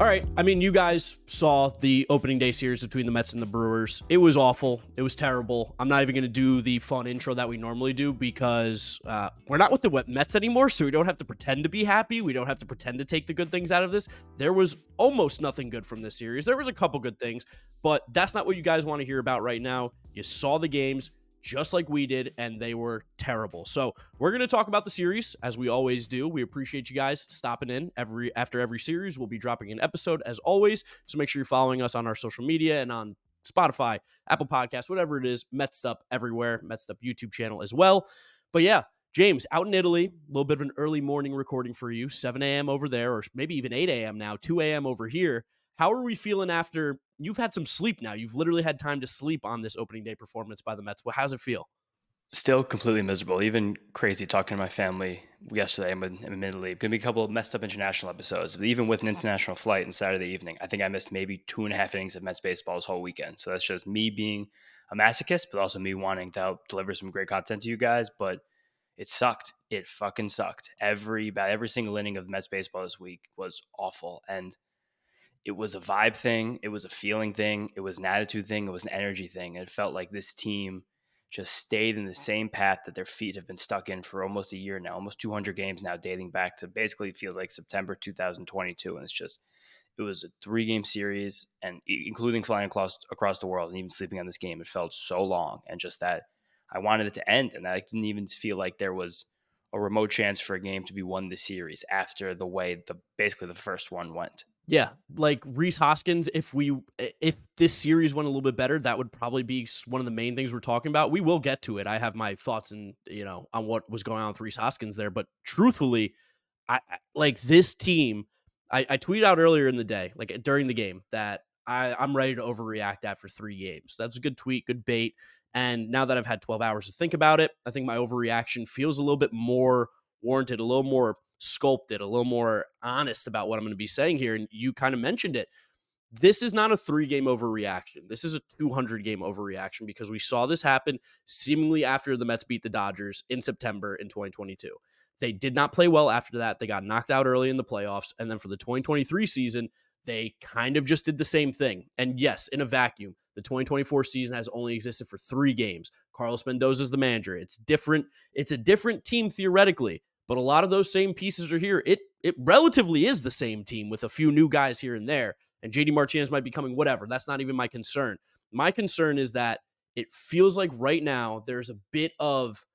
All right. I mean, you guys saw the opening day series between the Mets and the Brewers. It was awful. It was terrible. I'm not even going to do the fun intro that we normally do because we're not with the Mets anymore, so we don't have to pretend to be happy. We don't have to pretend to take the good things out of this. There was almost nothing good from this series. There was a couple good things, but that's not what you guys want to hear about right now. You saw the games just like we did, and they were terrible. So we're going to talk about the series, as we always do. We appreciate you guys stopping in after every series. We'll be dropping an episode, as always, so make sure you're following us on our social media and on Spotify, Apple Podcasts, whatever it is. Mets Up everywhere, Mets Up YouTube channel as well. But yeah, James, out in Italy, a little bit of an early morning recording for you, 7 a.m. over there, or maybe even 8 a.m. now, 2 a.m. over here. How are we feeling after you've had some sleep now? You've literally had time to sleep on this opening day performance by the Mets. Well, how's it feel? Still completely miserable. Even crazy talking to my family yesterday. I'm admittedly going to be a couple of messed up international episodes. But even with an international flight and Saturday evening, I think I missed maybe 2.5 innings of Mets baseball this whole weekend. So that's just me being a masochist, but also me wanting to help deliver some great content to you guys. But it sucked. It fucking sucked. About every single inning of Mets baseball this week was awful. And it was a vibe thing. It was a feeling thing. It was an attitude thing. It was an energy thing. And it felt like this team just stayed in the same path that their feet have been stuck in for almost a year now, almost 200 games now, dating back to basically it feels like September 2022. And it was a 3-game series, and including flying across the world and even sleeping on this game. It felt so long, and just that I wanted it to end. And I didn't even feel like there was a remote chance for a game to be won this series after the way basically the first one went. Yeah, like Rhys Hoskins, if this series went a little bit better, that would probably be one of the main things we're talking about. We will get to it. I have my thoughts and on what was going on with Rhys Hoskins there, but truthfully, I like this team. I tweeted out earlier in the day, like during the game, that I'm ready to overreact after 3 games. That's a good tweet, good bait. And now that I've had 12 hours to think about it, I think my overreaction feels a little bit more warranted, a little more sculpted, a little more honest about what I'm going to be saying here. And you kind of mentioned it. This is not a 3-game overreaction. This is a 200-game overreaction because we saw this happen seemingly after the Mets beat the Dodgers in September in 2022. They did not play well after that. They got knocked out early in the playoffs. And then for the 2023 season, they kind of just did the same thing. And yes, in a vacuum, the 2024 season has only existed for 3 games. Carlos Mendoza is the manager. It's different. It's a different team theoretically, but a lot of those same pieces are here. It relatively is the same team with a few new guys here and there. And JD Martinez might be coming, whatever. That's not even my concern. My concern is that it feels like right now there's a bit of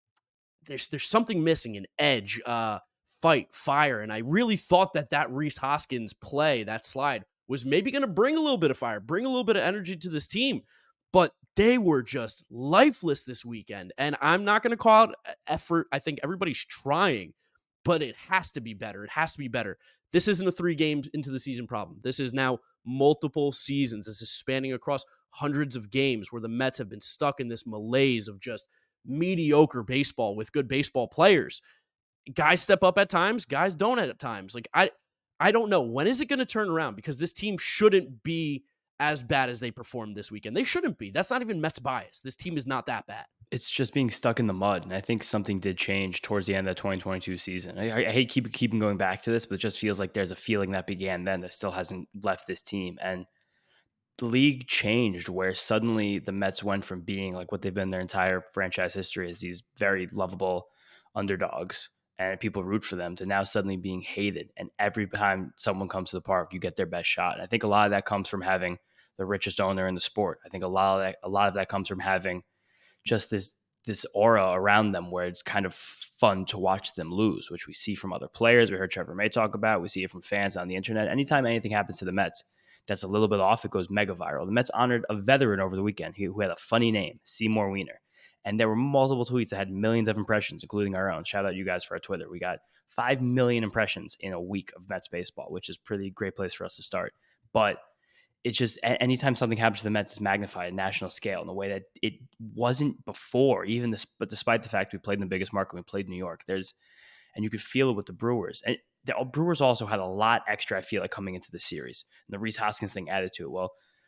there's something missing, an edge, fight, fire. And I really thought that Rhys Hoskins play, that slide, was maybe going to bring a little bit of fire, bring a little bit of energy to this team. But they were just lifeless this weekend. And I'm not going to call out effort. I think everybody's trying, but it has to be better. It has to be better. This isn't a 3 games into the season problem. This is now multiple seasons. This is spanning across hundreds of games where the Mets have been stuck in this malaise of just mediocre baseball with good baseball players. Guys step up at times, guys don't at times. Like I don't know. When is it going to turn around? Because this team shouldn't be as bad as they performed this weekend. They shouldn't be. That's not even Mets bias. This team is not that bad. It's just being stuck in the mud. And I think something did change towards the end of the 2022 season. I hate keeping going back to this, but it just feels like there's a feeling that began then that still hasn't left this team. And the league changed where suddenly the Mets went from being like what they've been their entire franchise history as these very lovable underdogs and people root for them, to now suddenly being hated. And every time someone comes to the park, you get their best shot. And I think a lot of that comes from having the richest owner in the sport. I think a lot of that comes from having just this aura around them where it's kind of fun to watch them lose, which we see from other players. We heard Trevor May talk about. We see it from fans on the internet. Anytime anything happens to the Mets that's a little bit off, it goes mega viral. The Mets honored a veteran over the weekend who had a funny name, Seymour Wiener. And there were multiple tweets that had millions of impressions, including our own. Shout out you guys for our Twitter. We got 5 million impressions in a week of Mets baseball, which is a pretty great place for us to start. But it's just anytime something happens to the Mets, it's magnified at national scale in a way that it wasn't before. But despite the fact we played in the biggest market, we played New York. And you could feel it with the Brewers. And the Brewers also had a lot extra, I feel like, coming into the series. And the Rhys Hoskins thing added to it. Well,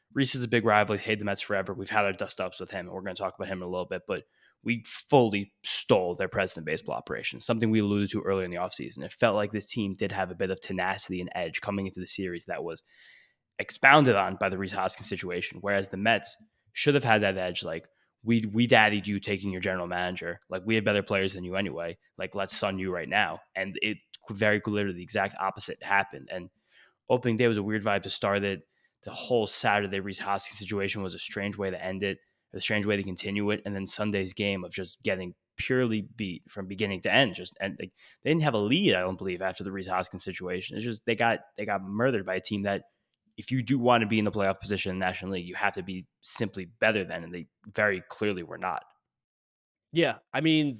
Reese is a big rival. He's hated the Mets forever. We've had our dust ups with him, and we're going to talk about him in a little bit. But we fully stole their president baseball operation, something we alluded to earlier in the offseason. It felt like this team did have a bit of tenacity and edge coming into the series that was expounded on by the Rhys Hoskins situation, whereas the Mets should have had that edge. Like, we daddied you taking your general manager. Like, we have better players than you anyway. Like, let's sun you right now. And it very clearly the exact opposite happened. And opening day was a weird vibe to start it. The whole Saturday Rhys Hoskins situation was a strange way to end it, a strange way to continue it. And then Sunday's game of just getting purely beat from beginning to end. Just and like, they didn't have a lead, I don't believe, after the Rhys Hoskins situation. It's just they got murdered by a team that, if you do want to be in the playoff position in the National League, you have to be simply better than, and they very clearly were not. Yeah, I mean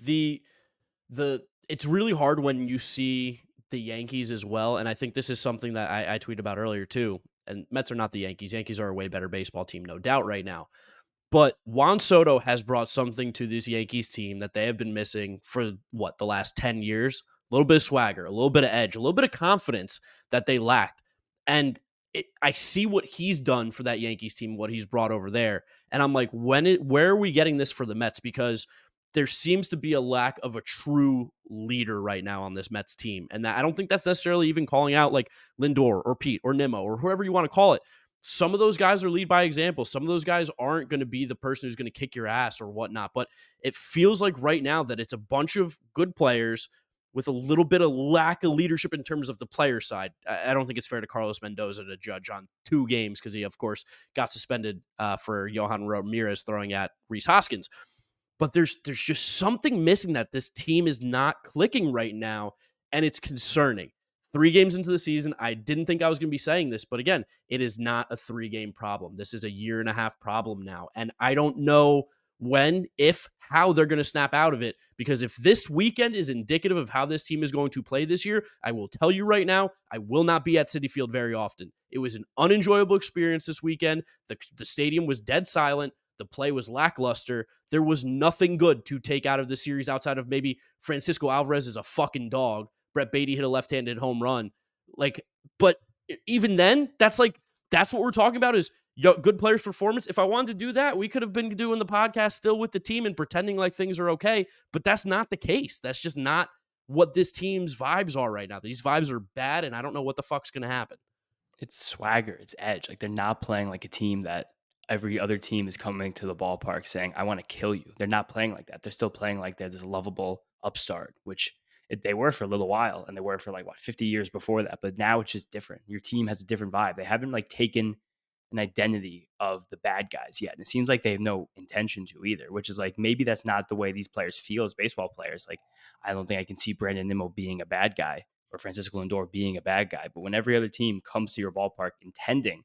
the it's really hard when you see the Yankees as well, and I think this is something that I tweeted about earlier too. And Mets are not the Yankees. Yankees are a way better baseball team, no doubt, right now. But Juan Soto has brought something to this Yankees team that they have been missing for the last 10 years? A little bit of swagger, a little bit of edge, a little bit of confidence that they lacked. And I see what he's done for that Yankees team, what he's brought over there. And I'm like, where are we getting this for the Mets? Because there seems to be a lack of a true leader right now on this Mets team. And that, I don't think that's necessarily even calling out like Lindor or Pete or Nimmo or whoever you want to call it. Some of those guys are lead by example. Some of those guys aren't going to be the person who's going to kick your ass or whatnot. But it feels like right now that it's a bunch of good players with a little bit of lack of leadership in terms of the player side. I don't think it's fair to Carlos Mendoza to judge on 2 games because he, of course, got suspended for Johan Ramirez throwing at Rhys Hoskins. But there's just something missing that this team is not clicking right now, and it's concerning. 3 games into the season, I didn't think I was going to be saying this, but again, it is not a 3-game problem. This is a 1.5-year problem now, and I don't know when, if, how they're going to snap out of it, because if this weekend is indicative of how this team is going to play this year, I will tell you right now, I will not be at Citi Field very often. It was an unenjoyable experience this weekend. The stadium was dead silent. The play was lackluster. There was nothing good to take out of the series outside of maybe Francisco Alvarez is a fucking dog. Brett Beatty hit a left-handed home run. Like, but even then, that's what we're talking about is good players' performance. If I wanted to do that, we could have been doing the podcast still with the team and pretending like things are okay, but that's not the case. That's just not what this team's vibes are right now. These vibes are bad, and I don't know what the fuck's going to happen. It's swagger, it's edge. Like, they're not playing like a team that every other team is coming to the ballpark saying, I want to kill you. They're not playing like that. They're still playing like they're this lovable upstart, which they were for a little while, and they were for 50 years before that. But now it's just different. Your team has a different vibe. They haven't taken an identity of the bad guys yet. And it seems like they have no intention to either, which is maybe that's not the way these players feel as baseball players. I don't think I can see Brandon Nimmo being a bad guy or Francisco Lindor being a bad guy. But when every other team comes to your ballpark intending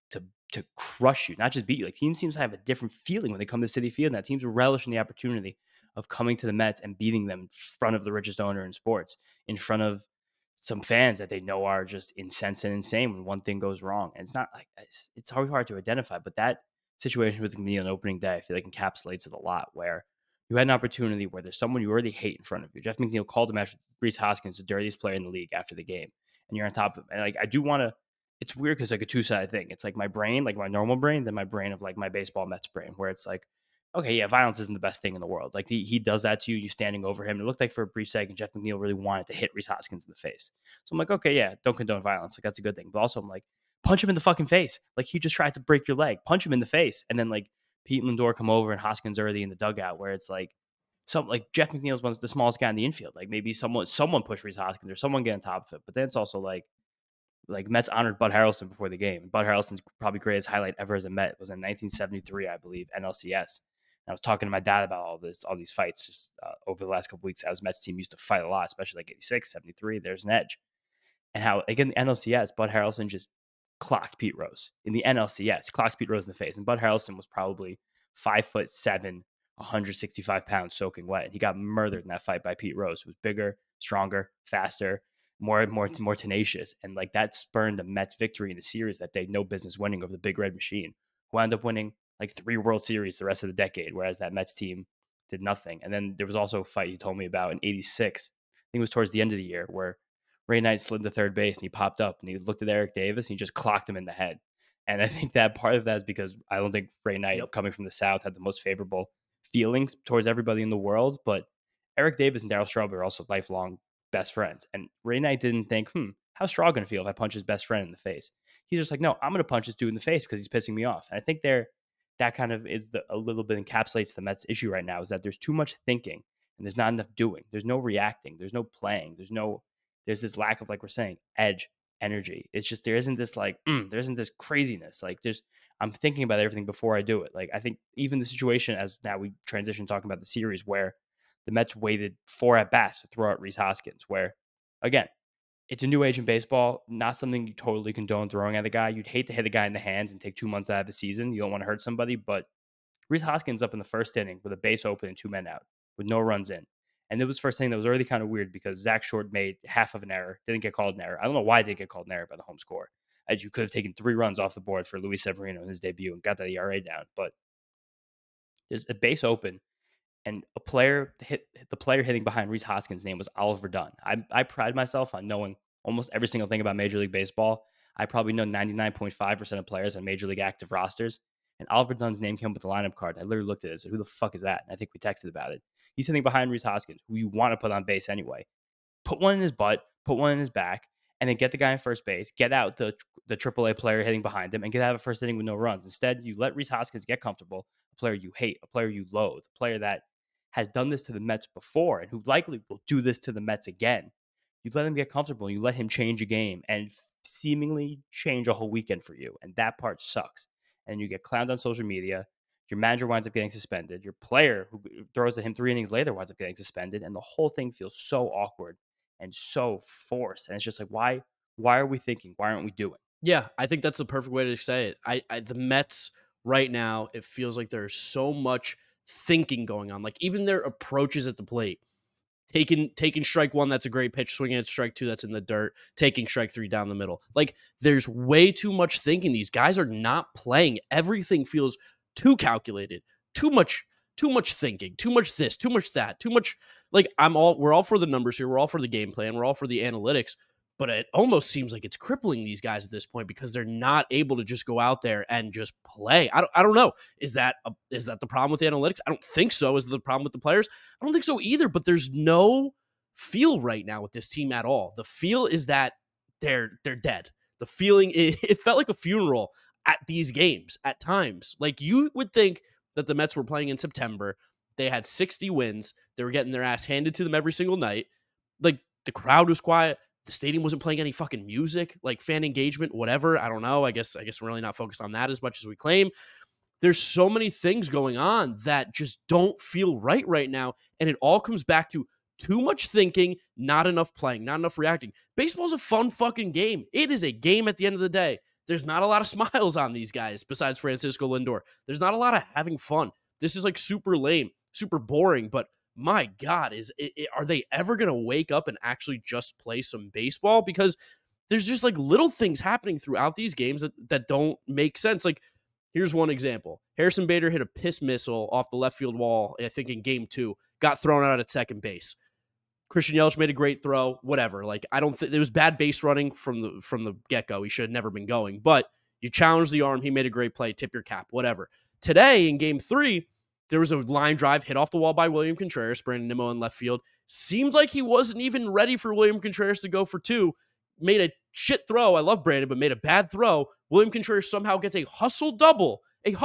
to crush you, not just beat you, teams seems to have a different feeling when they come to Citi Field. And that teams relish in the opportunity of coming to the Mets and beating them in front of the richest owner in sports, in front of some fans that they know are just incensed and insane when one thing goes wrong. And it's not it's hard to identify, but that situation with McNeil on opening day, I feel encapsulates it a lot, where you had an opportunity where there's someone you already hate in front of you. Jeff McNeil called him after Rhys Hoskins, the dirtiest player in the league, after the game. And you're on top of it. And I do want to, it's weird because a 2-sided thing. It's my brain, my normal brain, then my brain of my baseball Mets brain, where it's okay, yeah, violence isn't the best thing in the world. He does that to you, you standing over him. It looked like for a brief second, Jeff McNeil really wanted to hit Rhys Hoskins in the face. So I'm okay, yeah, don't condone violence. That's a good thing. But also I'm punch him in the fucking face. He just tried to break your leg. Punch him in the face. And then Pete and Lindor come over and Hoskins already in the dugout, where it's Jeff McNeil's the smallest guy in the infield. Maybe someone push Rhys Hoskins or someone get on top of it. But then it's also Mets honored Bud Harrelson before the game. Bud Harrelson's probably greatest highlight ever as a Met was in 1973, I believe, NLCS. And I was talking to my dad about all these fights just over the last couple of weeks. How his Mets team used to fight a lot, especially 86, 73. There's an edge. And how, again, the NLCS, Bud Harrelson just clocked Pete Rose. In the NLCS, clocks Pete Rose in the face. And Bud Harrelson was probably 5'7", 165 pounds soaking wet. And he got murdered in that fight by Pete Rose, who was bigger, stronger, faster, more tenacious. And that spurned the Mets victory in the series that they had no business winning over the Big Red Machine, who wound up winning 3 World Series the rest of the decade, whereas that Mets team did nothing. And then there was also a fight he told me about in 86. I think it was towards the end of the year, where Ray Knight slid to third base and he popped up and he looked at Eric Davis and he just clocked him in the head. And I think that part of that is because I don't think Ray Yep. Knight, coming from the South, had the most favorable feelings towards everybody in the world. But Eric Davis and Daryl Strawberry are also lifelong best friends. And Ray Knight didn't think, how's Straw going to feel if I punch his best friend in the face? He's just like, no, I'm going to punch this dude in the face because he's pissing me off. And I think that kind of is a little bit encapsulates the Mets' issue right now, is that there's too much thinking and there's not enough doing. There's no reacting. There's no playing. There's this lack of, like we're saying, edge, energy. It's just there isn't this there isn't this craziness. Like I'm thinking about everything before I do it. Like I think even the situation, as now we transition talking about the series, where the Mets waited 4 at bats to throw out Rhys Hoskins, where again, it's a new age in baseball, not something you totally condone throwing at a guy. You'd hate to hit a guy in the hands and take 2 months out of the season. You don't want to hurt somebody, but Rhys Hoskins up in the first inning with a base open and 2 men out with no runs in. And it was first thing that was already kind of weird because Zach Short made half of an error, didn't get called an error. I don't know why it didn't get called an error by the home score, as you could have taken 3 runs off the board for Luis Severino in his debut and got that ERA down. But there's a base open and a player hit the player hitting behind Rhys Hoskins' name was Oliver Dunn. I pride myself on knowing almost every single thing about Major League Baseball. I probably know 99.5% of players on Major League active rosters. And Oliver Dunn's name came up with the lineup card. I literally looked at it and said, who the fuck is that? And I think we texted about it. He's hitting behind Rhys Hoskins, who you want to put on base anyway. Put one in his butt, put one in his back, and then get the guy in first base, get out the AAA player hitting behind him, and get out of a first inning with no runs. Instead, you let Rhys Hoskins get comfortable, a player you hate, a player you loathe, a player that has done this to the Mets before and who likely will do this to the Mets again. You let him get comfortable. You let him change a game and seemingly change a whole weekend for you. And that part sucks. And you get clowned on social media. Your manager winds up getting suspended. Your player who throws at him 3 innings later winds up getting suspended. And the whole thing feels so awkward and so forced. And it's just like, why are we thinking? Why aren't we doing? Yeah, I think that's the perfect way to say it. The Mets right now, it feels like there's so much thinking going on. Like even their approaches at the plate. Taking strike one, that's a great pitch. Swinging at strike two, that's in the dirt. Taking strike three down the middle. Like there's way too much thinking. These guys are not playing. Everything feels too calculated. Too much. Too much thinking. Too much this. Too much that. Too much. Like We're all for the numbers here. We're all for the game plan. We're all for the analytics. But it almost seems like it's crippling these guys at this point because they're not able to just go out there and just play. I don't know. Is that the problem with the analytics? I don't think so. Is that the problem with the players? I don't think so either, but there's no feel right now with this team at all. The feel is that they're dead. The feeling it felt like a funeral at these games at times. Like you would think that the Mets were playing in September. They had 60 wins. They were getting their ass handed to them every single night. Like the crowd was quiet. The stadium wasn't playing any fucking music, like fan engagement, whatever. I don't know. I guess we're really not focused on that as much as we claim. There's so many things going on that just don't feel right now. And it all comes back to too much thinking, not enough playing, not enough reacting. Baseball's a fun fucking game. It is a game at the end of the day. There's not a lot of smiles on these guys besides Francisco Lindor. There's not a lot of having fun. This is like super lame, super boring, but my God, are they ever going to wake up and actually just play some baseball? Because there's just like little things happening throughout these games that don't make sense. Like, here's one example. Harrison Bader hit a piss missile off the left field wall, I think in game 2, got thrown out at second base. Christian Yelich made a great throw, whatever. Like, I don't think there was bad base running from the get-go. He should have never been going, but you challenged the arm. He made a great play. Tip your cap, whatever. Today in game 3, there was a line drive hit off the wall by William Contreras, Brandon Nimmo in left field. Seemed like he wasn't even ready for William Contreras to go for 2. Made a shit throw. I love Brandon, but made a bad throw. William Contreras somehow gets a hustle double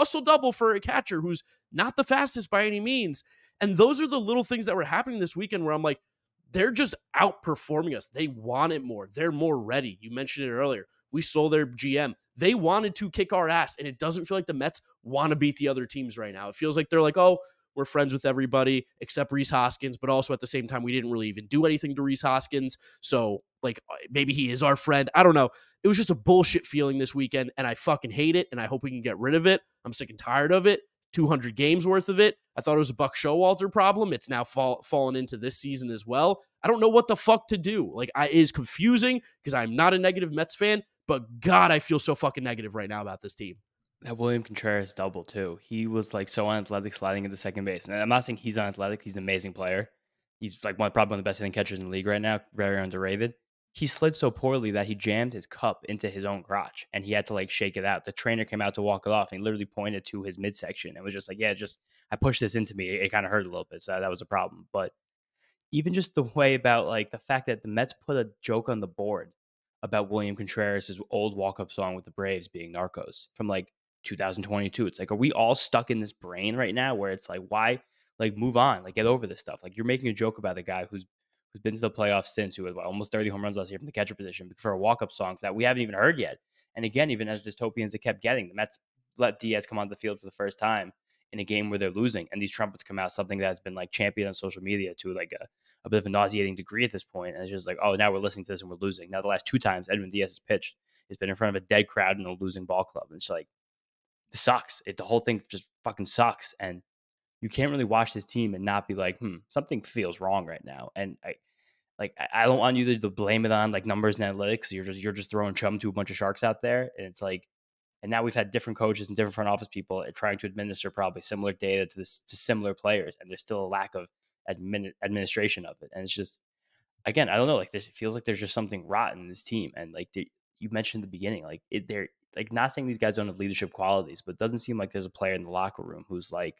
for a catcher who's not the fastest by any means. And those are the little things that were happening this weekend where I'm like, they're just outperforming us. They want it more. They're more ready. You mentioned it earlier. We stole their GM. They wanted to kick our ass, and it doesn't feel like the Mets want to beat the other teams right now. It feels like they're like, oh, we're friends with everybody except Rhys Hoskins, but also at the same time, we didn't really even do anything to Rhys Hoskins. So, like, maybe he is our friend. I don't know. It was just a bullshit feeling this weekend, and I fucking hate it, and I hope we can get rid of it. I'm sick and tired of it. 200 games worth of it. I thought it was a Buck Showalter problem. It's now fallen into this season as well. I don't know what the fuck to do. Like, it is confusing because I'm not a negative Mets fan, but God, I feel so fucking negative right now about this team. That William Contreras double too. He was like so unathletic sliding into second base. And I'm not saying he's unathletic. He's an amazing player. He's like probably one of the best hitting catchers in the league right now. Very underrated. he slid so poorly that he jammed his cup into his own crotch and he had to like shake it out. The trainer came out to walk it off and he literally pointed to his midsection and was just like, yeah, just I pushed this into me. It kind of hurt a little bit. So that was a problem. But even just the way about like the fact that the Mets put a joke on the board about William Contreras' old walk-up song with the Braves being Narcos from like 2022. It's like, are we all stuck in this brain right now where it's like, why like move on, like get over this stuff? Like you're making a joke about a guy who's been to the playoffs since, who had almost 30 home runs last year from the catcher position for a walk-up song that we haven't even heard yet. And again, even as dystopians it kept getting, the Mets let Diaz come onto the field for the first time in a game where they're losing, and these trumpets come out, something that's been like championed on social media to like a bit of a nauseating degree at this point. And it's just like, oh, now we're listening to this and we're losing. Now the last 2 times Edwin Diaz has pitched, it's been in front of a dead crowd in a losing ball club. And it's like, this sucks. The whole thing just fucking sucks. And you can't really watch this team and not be like, something feels wrong right now. And I don't want you to blame it on like numbers and analytics. You're just throwing chum to a bunch of sharks out there. And it's like, and now we've had different coaches and different front office people trying to administer probably similar data to similar players, and there's still a lack of administration of it. And it's just, again, I don't know, like it feels like there's just something rotten in this team. And like you mentioned in the beginning, like they're like not saying these guys don't have leadership qualities, but it doesn't seem like there's a player in the locker room who's like,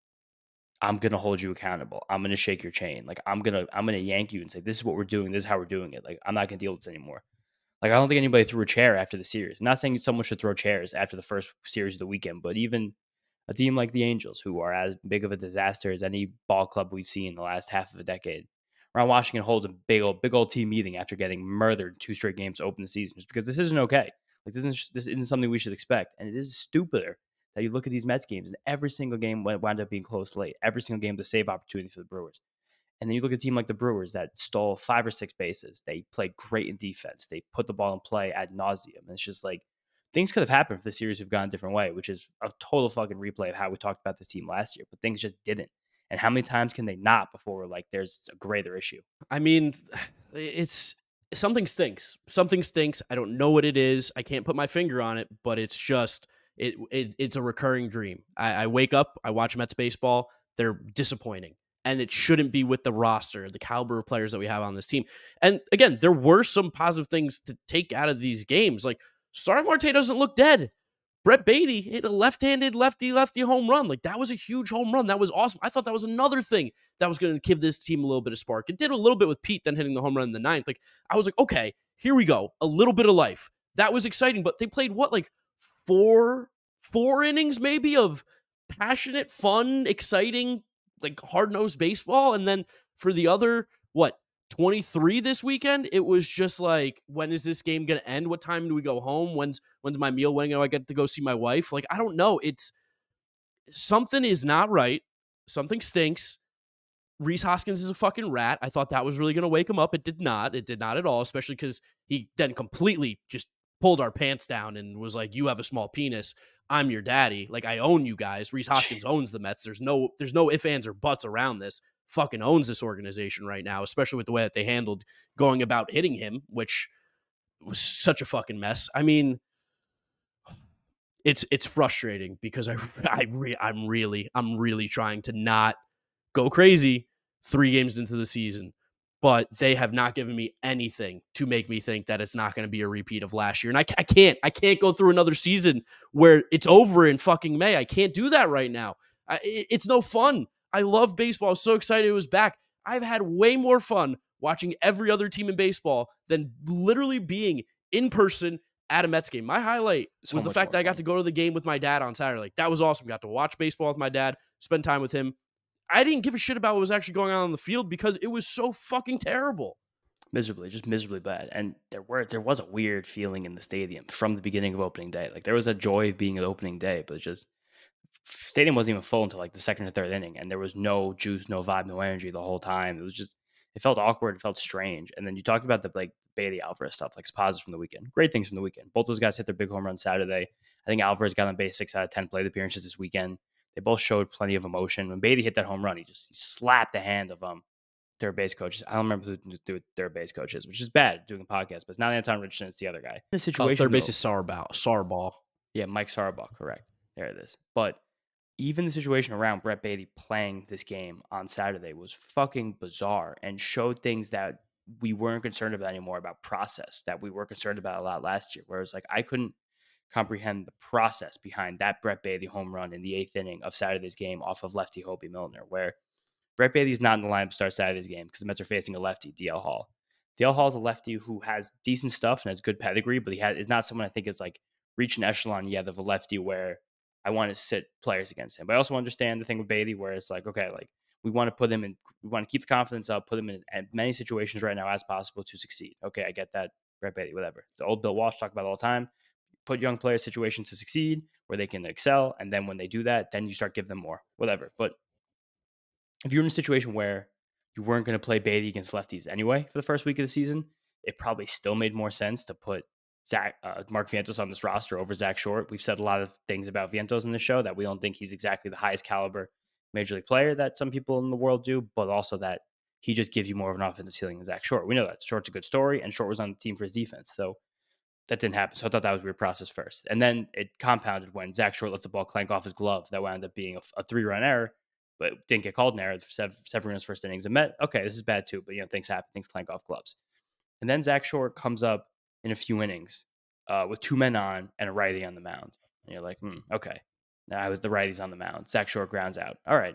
I'm gonna hold you accountable. I'm gonna shake your chain. Like I'm gonna yank you and say, this is what we're doing. This is how we're doing it. Like I'm not gonna deal with this anymore. Like, I don't think anybody threw a chair after the series. I'm not saying someone should throw chairs after the first series of the weekend, but even a team like the Angels, who are as big of a disaster as any ball club we've seen in the last half of a decade, Ron Washington holds a big old team meeting after getting murdered 2 straight games to open the season, just because this isn't okay. Like, this isn't something we should expect, and it is stupider that you look at these Mets games and every single game wound up being close late. Every single game was a save opportunity for the Brewers. And then you look at a team like the Brewers that stole 5 or 6 bases. They played great in defense. They put the ball in play ad nauseum. And it's just like things could have happened if the series have gone a different way, which is a total fucking replay of how we talked about this team last year. But things just didn't. And how many times can they not before we're like, there's a greater issue? I mean, it's something stinks. Something stinks. I don't know what it is. I can't put my finger on it, but it's just it's a recurring dream. I wake up, I watch Mets baseball. They're disappointing, and it shouldn't be with the roster, the caliber of players that we have on this team. And again, there were some positive things to take out of these games. Like Starling Marte doesn't look dead. Brett Beatty hit a left-handed lefty home run. Like that was a huge home run. That was awesome. I thought that was another thing that was going to give this team a little bit of spark. It did a little bit with Pete then hitting the home run in the ninth. Like I was like, okay, here we go. A little bit of life. That was exciting. But they played what, like four innings maybe of passionate, fun, exciting, like hard-nosed baseball. And then for the other, 23 this weekend, it was just like, when is this game going to end? What time do we go home? When's my meal? When do I get to go see my wife? Like, I don't know. It's something is not right. Something stinks. Rhys Hoskins is a fucking rat. I thought that was really going to wake him up. It did not. It did not at all, especially because he then completely just pulled our pants down and was like, you have a small penis. I'm your daddy. Like, I own you guys. Rhys Hoskins owns the Mets. There's no ifs, ands, or buts around this. Fucking owns this organization right now, especially with the way that they handled going about hitting him, which was such a fucking mess. I mean, it's frustrating because I'm really trying to not go crazy 3 games into the season, but they have not given me anything to make me think that it's not going to be a repeat of last year. And I can't go through another season where it's over in fucking May. I can't do that right now. It's no fun. I love baseball. I was so excited it was back. I've had way more fun watching every other team in baseball than literally being in person at a Mets game. My highlight was the fact that I got to go to the game with my dad on Saturday. Like, that was awesome. Got to watch baseball with my dad, spend time with him. I didn't give a shit about what was actually going on the field because it was so fucking terrible. Just miserably bad. And there was a weird feeling in the stadium from the beginning of opening day. Like there was a joy of being at opening day, but just stadium wasn't even full until like the second or third inning, and there was no juice, no vibe, no energy the whole time. It felt awkward, it felt strange. And then you talked about the like Bailey Alvarez stuff, like positives from the weekend, great things from the weekend. Both those guys hit their big home run Saturday. I think Alvarez got on base 6 out of 10 plate appearances this weekend. They both showed plenty of emotion. When Bailey hit that home run, he slapped the hand of third base coach. I don't remember who the third base coach is, which is bad doing a podcast, but it's not Anton Richardson, it's the other guy. The situation, third base is Sarball. Yeah, Mike Sarabach, correct. There it is. But even the situation around Brett Beatty playing this game on Saturday was fucking bizarre and showed things that we weren't concerned about anymore about process that we were concerned about a lot last year. Whereas like I couldn't comprehend the process behind that Brett Baty home run in the eighth inning of Saturday's game off of lefty Hobie Milner, where Brett Baty's not in the lineup to start Saturday's game because the Mets are facing a lefty, DL Hall. DL Hall is a lefty who has decent stuff and has good pedigree, but is not someone I think is like reach an echelon yet of a lefty where I want to sit players against him. But I also understand the thing with Baty where it's like, okay, like we want to put him in, we want to keep the confidence up, put him in as many situations right now as possible to succeed. Okay, I get that. Brett Baty, whatever. The old Bill Walsh talked about all the time. Put young players in situations to succeed where they can excel. And then when they do that, then you start giving them more, whatever. But if you're in a situation where you weren't going to play Baty against lefties anyway for the first week of the season, it probably still made more sense to put Mark Vientos on this roster over Zach Short. We've said a lot of things about Vientos in this show that we don't think he's exactly the highest caliber major league player that some people in the world do, but also that he just gives you more of an offensive ceiling than Zach Short. We know that Short's a good story, and Short was on the team for his defense. So that didn't happen. So I thought that was a weird process first. And then it compounded when Zach Short lets the ball clank off his glove. That wound up being a 3-run error, but didn't get called an error. Severan's first innings. And Met, okay, this is bad too, but things happen. Things clank off gloves. And then Zach Short comes up in a few innings with 2 men on and a righty on the mound. And you're like, okay. Now I was the righties on the mound. Zach Short grounds out. All right.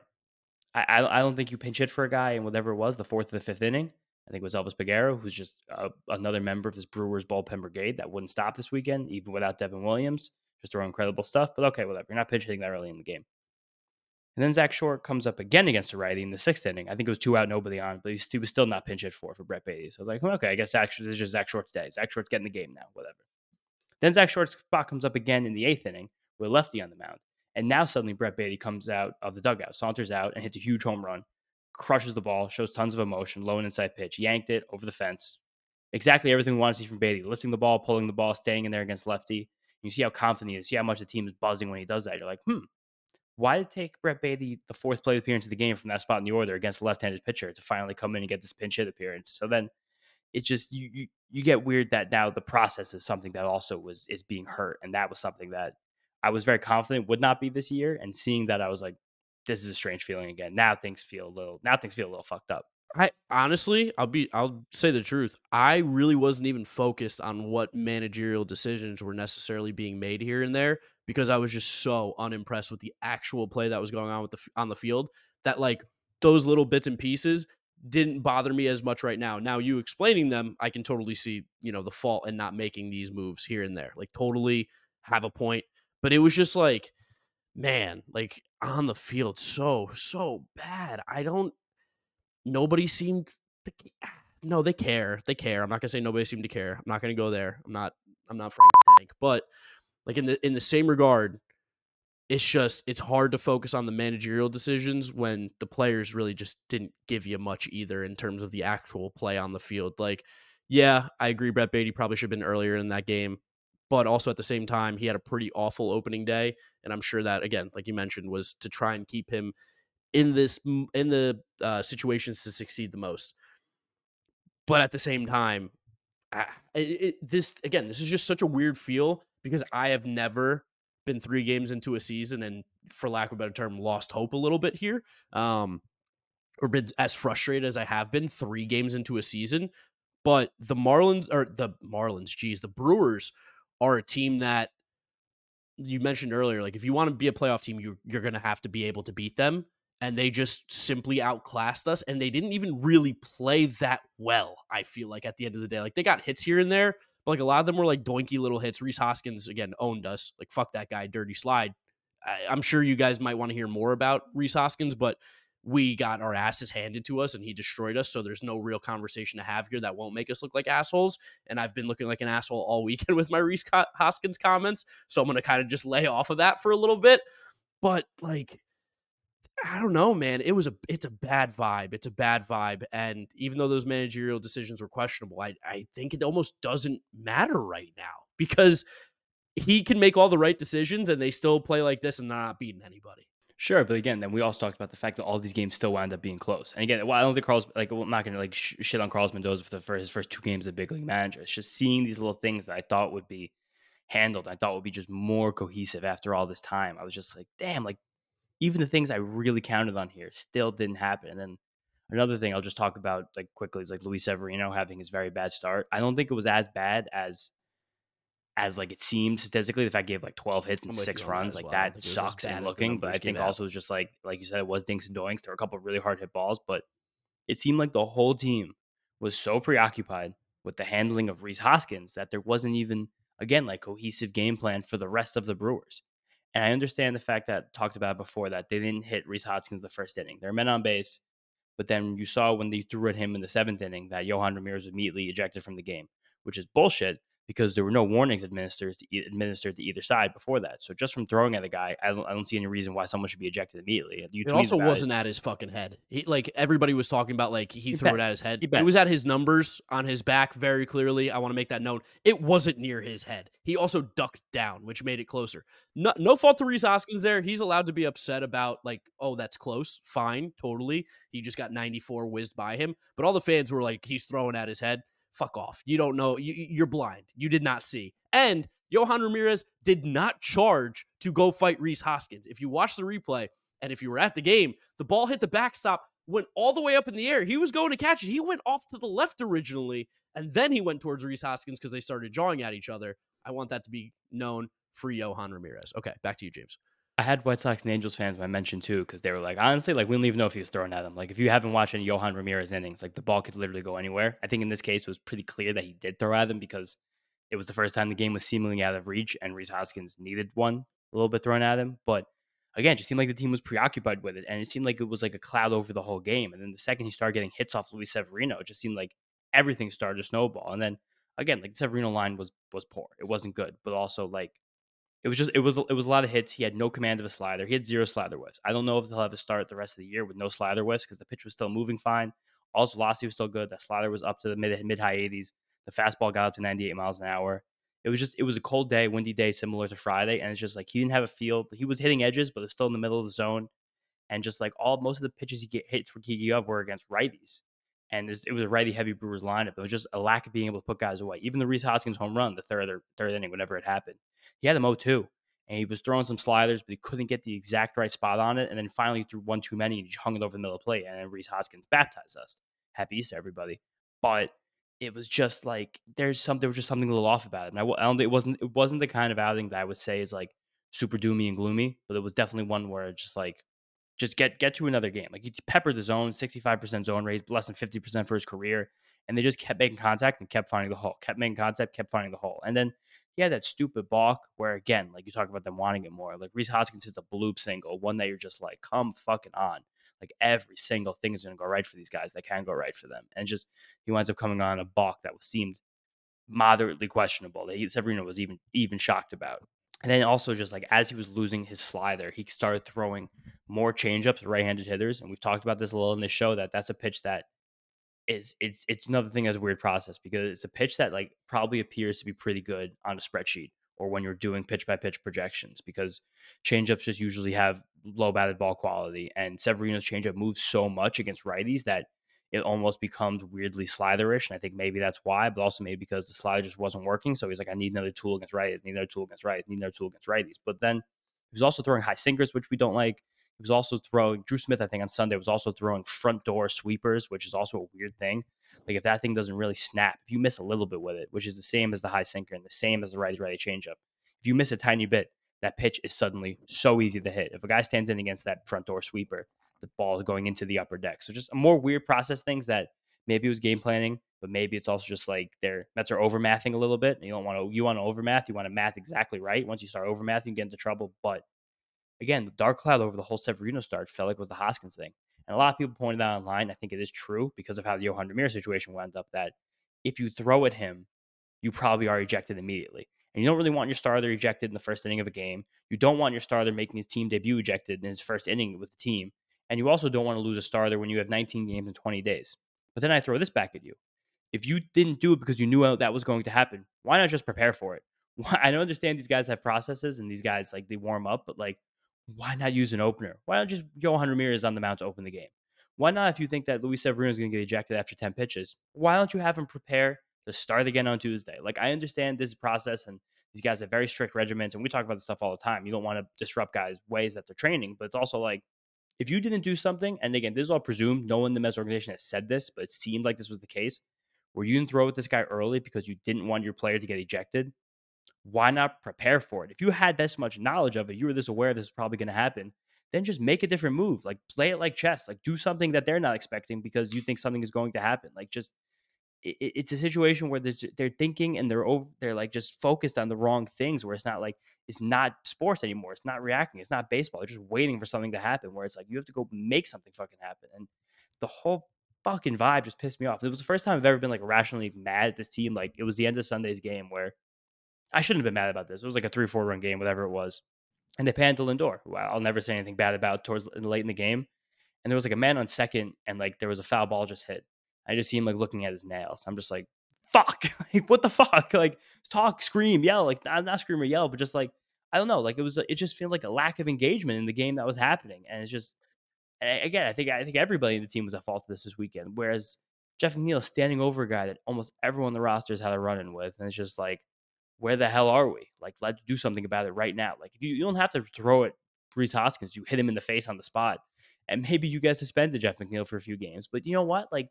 I don't think you pinch hit for a guy in whatever it was, the fourth or the fifth inning. I think it was Elvis Peguero, who's just another member of this Brewers bullpen brigade that wouldn't stop this weekend, even without Devin Williams. Just throwing incredible stuff. But okay, whatever. You're not pinch hitting that early in the game. And then Zach Short comes up again against a righty in the sixth inning. I think it was 2 out, nobody on, but he was still not pinch hit for Brett Baty. So I was like, okay, I guess this is just Zach Short's day. Zach Short's getting the game now, whatever. Then Zach Short's spot comes up again in the eighth inning with lefty on the mound. And now suddenly Brett Baty comes out of the dugout, saunters out, and hits a huge home run, crushes the ball, shows tons of emotion, low and inside pitch, yanked it over the fence. Exactly everything we want to see from Baty, lifting the ball, pulling the ball, staying in there against lefty. You see how confident he is, see how much the team is buzzing when he does that. You're like, why did it take Brett Baty the fourth plate appearance of the game from that spot in the order against a left-handed pitcher to finally come in and get this pinch hit appearance? So then it's just you get weird that now the process is something that also is being hurt, and that was something that I was very confident would not be this year. And seeing that, I was like, this is a strange feeling again. Now things feel a little fucked up. I honestly, I'll say the truth. I really wasn't even focused on what managerial decisions were necessarily being made here and there because I was just so unimpressed with the actual play that was going on on the field that like those little bits and pieces didn't bother me as much right now. Now you explaining them, I can totally see, the fault in not making these moves here and there. Like totally have a point, but it was just like, man, like on the field so bad. Nobody seemed to, no, they care. They care. I'm not gonna say nobody seemed to care. I'm not gonna go there. I'm not Frank the Tank. But like in the same regard, it's hard to focus on the managerial decisions when the players really just didn't give you much either in terms of the actual play on the field. Like, yeah, I agree Brett Baty probably should have been earlier in that game. But also at the same time, he had a pretty awful opening day. And I'm sure that, again, like you mentioned, was to try and keep him in the situations to succeed the most. But at the same time, this is just such a weird feel because I have never been 3 games into a season and, for lack of a better term, lost hope a little bit here, or been as frustrated as I have been 3 games into a season. But the Brewers are a team that you mentioned earlier, like if you want to be a playoff team, you're going to have to be able to beat them. And they just simply outclassed us. And they didn't even really play that well, I feel like, at the end of the day. Like they got hits here and there, but like a lot of them were like doinky little hits. Rhys Hoskins, again, owned us. Like, fuck that guy, dirty slide. I'm sure you guys might want to hear more about Rhys Hoskins, but we got our asses handed to us and he destroyed us. So there's no real conversation to have here that won't make us look like assholes. And I've been looking like an asshole all weekend with my Rhys Hoskins comments. So I'm going to kind of just lay off of that for a little bit. But like, I don't know, man. It's a bad vibe. It's a bad vibe. And even though those managerial decisions were questionable, I think it almost doesn't matter right now because he can make all the right decisions and they still play like this and not beating anybody. Sure, but again, then we also talked about the fact that all these games still wound up being close. And again, well, I don't think Carl's like I'm not going to like shit on Carlos Mendoza for his first 2 games as big league manager. It's just seeing these little things that I thought would be handled. I thought would be just more cohesive after all this time. I was just like, damn, like even the things I really counted on here still didn't happen. And then Another thing I'll just talk about like quickly is like Luis Severino having his very bad start. I don't think it was as bad as like it seemed statistically. The fact he gave like 12 hits and I'm with you 6 on that runs, as like well. I don't that think it was as sucks in bad as the looking. But I numbers think gave also out. it was just like you said, it was dinks and doinks. There were a couple of really hard hit balls, but it seemed like the whole team was so preoccupied with the handling of Reese Hoskins that there wasn't even, again, like cohesive game plan for the rest of the Brewers. And I understand the fact that talked about before that they didn't hit Reese Hoskins the first inning. There are men on base, but then you saw when they threw at him in the seventh inning that Johan Ramirez was immediately ejected from the game, which is bullshit because there were no warnings administered to either side before that. So just from throwing at the guy, I don't see any reason why someone should be ejected immediately. You It tweeted also about it. wasn't at his fucking head. He like everybody was talking about like he He threw it at bent. his head. He It bent. was at his numbers on his back very clearly. I want to make that note. It wasn't near his head. He also ducked down, which made it closer. No fault to Reese Hoskins there. He's allowed to be upset about like, oh, that's close. Fine, totally. He just got 94 whizzed by him. But all the fans were like, he's throwing at his head. Fuck off. You don't know. You're blind. You did not see. And Johan Ramirez did not charge to go fight Reese Hoskins. If you watch the replay, and if you were at the game, the ball hit the backstop, went all the way up in the air. He was going to catch it. He went off to the left originally, and then he went towards Reese Hoskins because they started jawing at each other. I want that to be known for Johan Ramirez. Okay, back to you, James. I had White Sox and Angels fans I mentioned too, because they were like, honestly, like we don't even know if he was throwing at them. Like if you haven't watched any Johan Ramirez innings, like the ball could literally go anywhere. I think in this case it was pretty clear that he did throw at them because it was the first time the game was seemingly out of reach and Reese Hoskins needed one a little bit thrown at him. But again, it just seemed like the team was preoccupied with it. And it seemed like it was like a cloud over the whole game. And then the second he started getting hits off Luis Severino, it just seemed like everything started to snowball. And then again, like the Severino line was poor. It wasn't good, but also like it was a lot of hits. He had no command of a slider. He had 0 slider whiffs. I don't know if he'll have a start the rest of the year with no slider whiffs because the pitch was still moving fine. All velocity was still good. That slider was up to the mid high 80s. The fastball got up to 98 miles an hour. It was a cold day, windy day, similar to Friday, and it's just like he didn't have a field. He was hitting edges, but it was still in the middle of the zone. And just like all most of the pitches he get hit for Kiki up were against righties. And it was a righty heavy Brewers lineup. It was just a lack of being able to put guys away. Even the Reese Hoskins home run, the third inning, whenever it happened, he had him 0-2. And he was throwing some sliders, but he couldn't get the exact right spot on it. And then finally threw one too many and he hung it over the middle of the plate. And then Reese Hoskins baptized us. Happy Easter, everybody. But it was just like there was just something a little off about it. And I don't, it wasn't the kind of outing that I would say is like super doomy and gloomy, but it was definitely one where it's just like just get to another game. Like he peppered the zone, 65% zone raise, less than 50% for his career. And they just kept making contact and kept finding the hole, kept making contact, kept finding the hole. And then he had that stupid balk where, again, like you talk about them wanting it more. Like Reese Hoskins hits a bloop single, one that you're just like, come fucking on. Like every single thing is going to go right for these guys that can go right for them. And just he winds up coming on a balk that was seemed moderately questionable that Severino was even shocked about. And then also just like as he was losing his slider, he started throwing more changeups to right-handed hitters. And we've talked about this a little in this show that that's a pitch that it's another thing as a weird process because it's a pitch that like probably appears to be pretty good on a spreadsheet or when you're doing pitch by pitch projections because changeups just usually have low batted ball quality and Severino's changeup moves so much against righties that it almost becomes weirdly sliderish. And I think maybe that's why, but also maybe because the slider just wasn't working. So he's like, I need another tool against righties, need another tool against righties, need another tool against righties. But then he was also throwing high sinkers, which we don't like. He was also throwing Drew Smith, I think, on Sunday was also throwing front door sweepers, which is also a weird thing. Like if that thing doesn't really snap, if you miss a little bit with it, which is the same as the high sinker and the same as the righty changeup, if you miss a tiny bit, that pitch is suddenly so easy to hit. If a guy stands in against that front door sweeper, the ball is going into the upper deck. So just a more weird process things that maybe it was game planning, but maybe it's also just like their Mets are overmathing a little bit. And you want to overmath, you want to math exactly right. Once you start overmathing, you get into trouble. But again, the dark cloud over the whole Severino start felt like was the Hoskins thing. And a lot of people pointed out online, I think it is true because of how the Johan Ramirez situation wound up, that if you throw at him, you probably are ejected immediately. And you don't really want your starter ejected in the first inning of a game. You don't want your starter making his team debut ejected in his first inning with the team. And you also don't want to lose a starter when you have 19 games in 20 days. But then I throw this back at you. If you didn't do it because you knew that was going to happen, why not just prepare for it? I don't understand these guys have processes and these guys like they warm up, but like, why not use an opener? Why not just Johan Ramirez on the mound to open the game? Why not if you think that Luis Severino is going to get ejected after 10 pitches? Why don't you have him prepare to start again on Tuesday? Like, I understand this process and these guys have very strict regimens, and we talk about this stuff all the time. You don't want to disrupt guys' ways that they're training, but it's also like If you didn't do something, and again, this is all presumed, no one in the Mets organization has said this, but it seemed like this was the case, where you didn't throw with this guy early because you didn't want your player to get ejected, why not prepare for it? If you had this much knowledge of it, you were this aware this is probably going to happen, then just make a different move. Like play it like chess. Like do something that they're not expecting because you think something is going to happen. Like just it's a situation where they're thinking and they're like just focused on the wrong things. Where it's not like it's not sports anymore. It's not reacting. It's not baseball. They're just waiting for something to happen. Where it's like you have to go make something fucking happen. And the whole fucking vibe just pissed me off. It was the first time I've ever been like rationally mad at this team. Like it was the end of Sunday's game where I shouldn't have been mad about this. It was like a 3-4 run game, whatever it was. And they panned to Lindor, who I'll never say anything bad about towards late in the game. And there was like a man on second, and like there was a foul ball just hit. I just see him like looking at his nails. I'm just like, fuck, like what the fuck? Like talk, scream, yell, like not scream or yell, but just like I don't know. Like it just feels like a lack of engagement in the game that was happening, and it's just again, I think everybody in the team was at fault of this weekend. Whereas Jeff McNeil is standing over a guy that almost everyone on the roster has had a run in with, and it's just like, where the hell are we? Like, let's do something about it right now. Like, if you don't have to throw it, Reese Hoskins, you hit him in the face on the spot, and maybe you get suspended Jeff McNeil for a few games. But you know what? Like,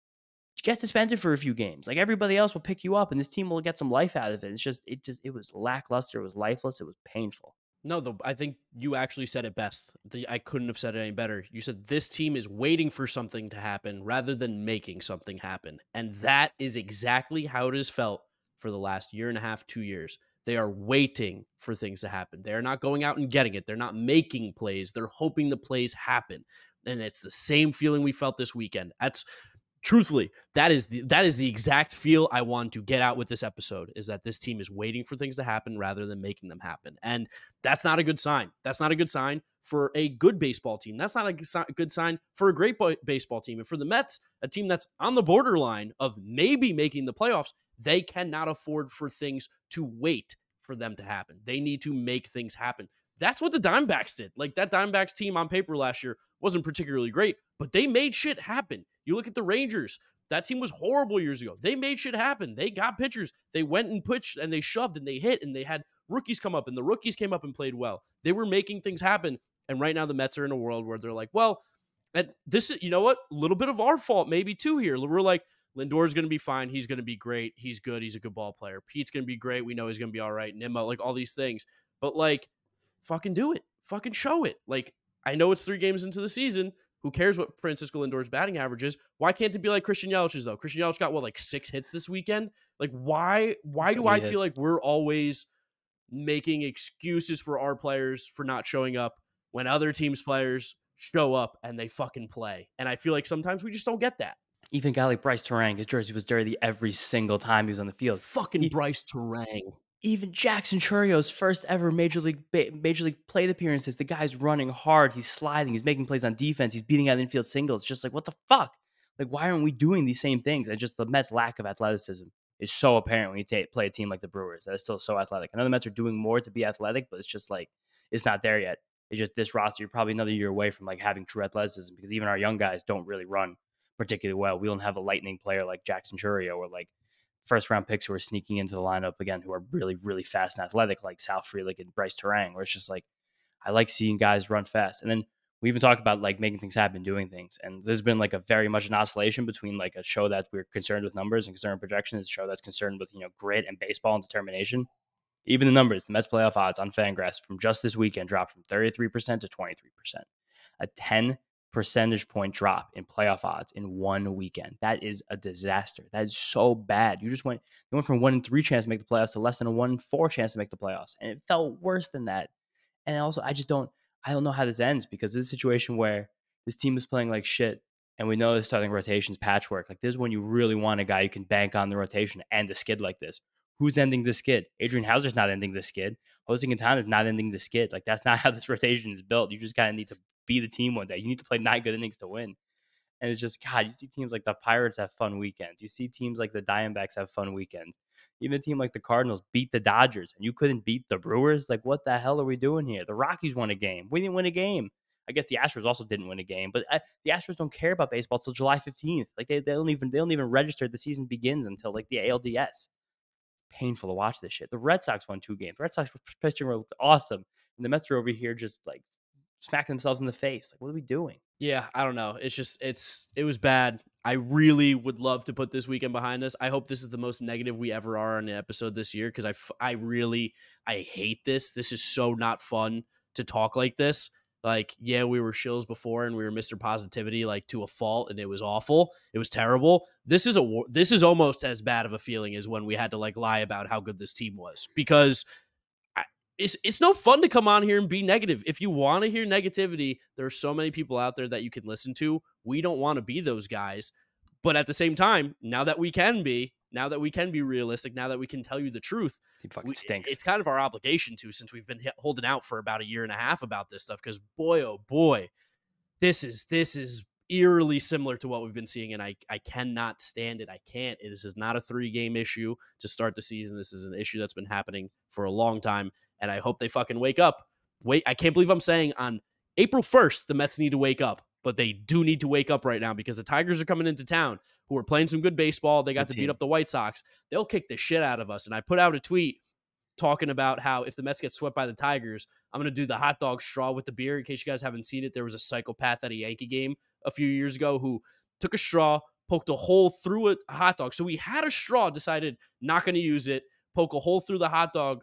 get suspended for a few games. Like everybody else will pick you up, and this team will get some life out of it. It was lackluster. It was lifeless. It was painful. No, I think you actually said it best. I couldn't have said it any better. You said this team is waiting for something to happen rather than making something happen. And that is exactly how it has felt for the last year and a half, 2 years. They are waiting for things to happen. They're not going out and getting it. They're not making plays. They're hoping the plays happen. And it's the same feeling we felt this weekend. That's truthfully, that is the exact feel I want to get out with this episode, is that this team is waiting for things to happen rather than making them happen. And that's not a good sign. That's not a good sign for a good baseball team. That's not a good sign for a great baseball team. And for the Mets, a team that's on the borderline of maybe making the playoffs, they cannot afford for things to wait for them to happen. They need to make things happen. That's what the Diamondbacks did. Like that Diamondbacks team on paper last year wasn't particularly great, but they made shit happen. You look at the Rangers. That team was horrible years ago. They made shit happen. They got pitchers. They went and pitched and they shoved and they hit and they had rookies come up and the rookies came up and played well. They were making things happen. And right now the Mets are in a world where they're like, well, and this is, you know what? A little bit of our fault maybe too here. We're like, Lindor's going to be fine. He's going to be great. He's good. He's a good ball player. Pete's going to be great. We know he's going to be all right. Nimmo, like all these things. But like, fucking do it. Fucking show it. Like, I know it's 3 games into the season. Who cares what Francisco Lindor's batting average is? Why can't it be like Christian Yelich's though? Christian Yelich got what, like 6 hits this weekend? Like why So do I many feel hits. like we're always making excuses for our players for not showing up when other teams' players show up and they fucking play? And I feel like sometimes we just don't get that. Even a guy like Bryce Terang, his jersey was dirty every single time he was on the field. Fucking Bryce Terang. Even Jackson Churrio's first ever major league plate appearances, the guy's running hard, he's sliding, he's making plays on defense, he's beating out infield singles. Just like what the fuck? Like why aren't we doing these same things? And just the Mets' lack of athleticism is so apparent when you play a team like the Brewers that is still so athletic. I know the Mets are doing more to be athletic, but it's just like it's not there yet. It's just this roster. You're probably another year away from like having true athleticism because even our young guys don't really run particularly well. We don't have a lightning player like Jackson Churrio or like first round picks who are sneaking into the lineup again, who are really, really fast and athletic, like Sal Frelick and Bryce Terang, where it's just like, I like seeing guys run fast. And then we even talk about like making things happen, doing things. And there's been like a very much an oscillation between like a show that we're concerned with numbers and concerned with projections, a show that's concerned with, grit and baseball and determination. Even the numbers, the Mets playoff odds on Fangraphs from just this weekend dropped from 33% to 23%. A 10 percentage point drop in playoff odds in one weekend. That is a disaster. That is so bad. You went from 1 in 3 chance to make the playoffs to less than a 1 in 4 chance to make the playoffs. And it felt worse than that. And also, I don't know how this ends because this is a situation where this team is playing like shit. And we know the starting rotation's patchwork. Like this is when you really want a guy you can bank on the rotation and a skid like this. Who's ending the skid? Adrian Hauser's not ending the skid. Jose Quintana is not ending the skid. Like that's not how this rotation is built. You just kind of need to be the team one day. You need to play 9 good innings to win. And it's just, God, you see teams like the Pirates have fun weekends. You see teams like the Diamondbacks have fun weekends. Even a team like the Cardinals beat the Dodgers and you couldn't beat the Brewers. Like, what the hell are we doing here? The Rockies won a game. We didn't win a game. I guess the Astros also didn't win a game, but the Astros don't care about baseball till July 15th. Like they don't even register the season begins until like the ALDS. Painful to watch this shit. The Red Sox won 2 games. The Red Sox pitching were awesome. And the Mets are over here just like smacking themselves in the face. Like, what are we doing? Yeah, I don't know. It's just it was bad. I really would love to put this weekend behind us. I hope this is the most negative we ever are on an episode this year because I really I hate this. This is so not fun to talk like this. Like, yeah, we were shills before and we were Mr. Positivity like to a fault and it was awful. It was terrible. This is almost as bad of a feeling as when we had to like lie about how good this team was because it's no fun to come on here and be negative. If you want to hear negativity, there are so many people out there that you can listen to. We don't want to be those guys. But at the same time, now that we can be, now that we can be realistic, now that we can tell you the truth, Team fucking stinks. it's kind of our obligation to, since we've been holding out for about a year and a half about this stuff. Because boy, oh boy, this is eerily similar to what we've been seeing, and I cannot stand it. I can't. This is not a 3-game issue to start the season. This is an issue that's been happening for a long time, and I hope they fucking wake up. Wait, I can't believe I'm saying on April 1st the Mets need to wake up, but they do need to wake up right now because the Tigers are coming into town, who are playing some good baseball. They got Good to beat team. up the White Sox. They'll kick the shit out of us, and I put out a tweet talking about how if the Mets get swept by the Tigers, I'm going to do the hot dog straw with the beer. In case you guys haven't seen it, there was a psychopath at a Yankee game a few years ago who took a straw, poked a hole through a hot dog. So he had a straw, decided not going to use it, poke a hole through the hot dog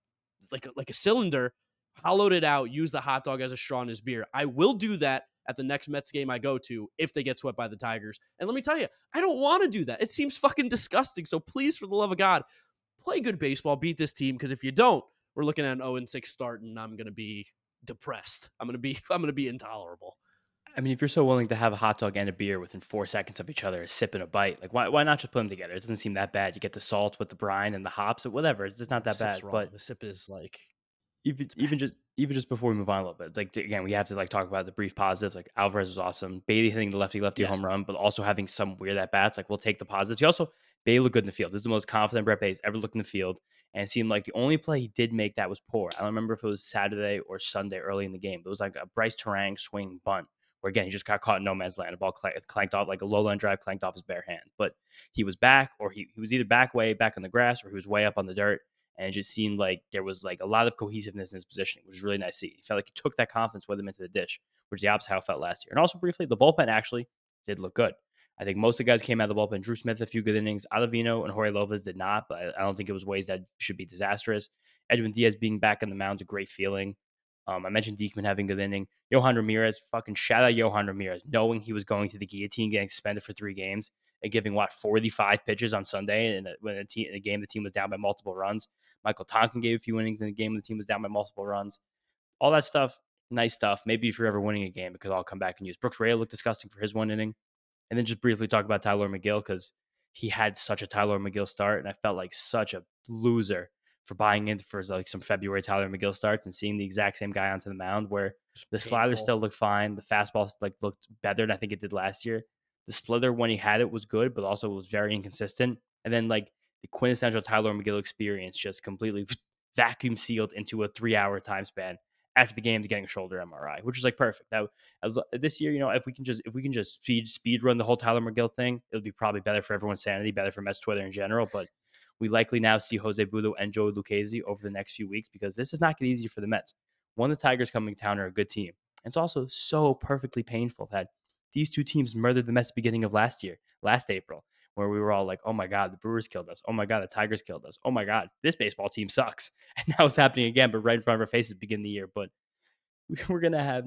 like a cylinder, hollowed it out, use the hot dog as a straw in his beer. I will do that at the next Mets game I go to if they get swept by the Tigers. And let me tell you, I don't want to do that. It seems fucking disgusting. So please, for the love of God, play good baseball, beat this team, because if you don't, we're looking at an 0-6 start, and I'm gonna be depressed. I'm gonna be intolerable. I mean, if you're so willing to have a hot dog and a beer within 4 seconds of each other, a sip and a bite, like why not just put them together? It doesn't seem that bad. You get the salt with the brine and the hops, or whatever. It's just not The that sip's bad. wrong. But The sip is like even it's bad. even just even just before we move on a little bit, like again, we have to like talk about the brief positives. Like Alvarez was awesome, Bailey hitting the lefty Yes, home run, but also having some weird at bats. Like we'll take the positives. He also Bailey looked good in the field. This is the most confident Brett Baty's ever looked in the field, and it seemed like the only play he did make that was poor. I don't remember if it was Saturday or Sunday early in the game. But it was like a Bryce Terang swing bunt where again he just got caught in no man's land. A ball clanked off like a low line drive, clanked off his bare hand. But he was back, or he was either back on the grass, or he was way up on the dirt. And it just seemed like there was like a lot of cohesiveness in his positioning, which was really nice to see. He felt like he took that confidence with him into the dish, which is the opposite of how it felt last year. And also briefly, the bullpen actually did look good. I think most of the guys came out of the bullpen. Drew Smith, a few good innings. Ottavino and Jorge Lopez did not, but I don't think it was ways that should be disastrous. Edwin Diaz being back in the mound's a great feeling. I mentioned Diekman having a good inning. Johan Ramirez, fucking shout out Johan Ramirez, knowing he was going to the guillotine, getting suspended for 3 games, and giving 45 pitches on Sunday, and when in a game the team was down by multiple runs. Michael Tonkin gave a few innings in the game when the team was down by multiple runs. All that stuff, nice stuff. Maybe if you're ever winning a game, it could all come back and use. Brooks Rhea looked disgusting for his one inning. And then just briefly talk about Tyler McGill because he had such a Tyler McGill start, and I felt like such a loser for buying into for like some February Tyler McGill starts and seeing the exact same guy onto the mound where it's the slider painful. still looked fine, the fastball like looked better than I think it did last year. The splitter when he had it was good, but also was very inconsistent. And then like the quintessential Tyler McGill experience just completely vacuum sealed into a 3-hour time span after the game to getting a shoulder MRI, which is like perfect. That as this year, if we can just speed run the whole Tyler McGill thing, it'll be probably better for everyone's sanity, better for Mets Twitter in general. But we likely now see Jose Budo and Joey Lucchesi over the next few weeks because this is not getting easy for the Mets. One, the Tigers coming to town are a good team. And it's also so perfectly painful that these two teams murdered the Mets at the beginning of last April, where we were all like, oh my God, the Brewers killed us. Oh my God, the Tigers killed us. Oh my God, this baseball team sucks. And now it's happening again, but right in front of our faces at the beginning of the year. But we're going to have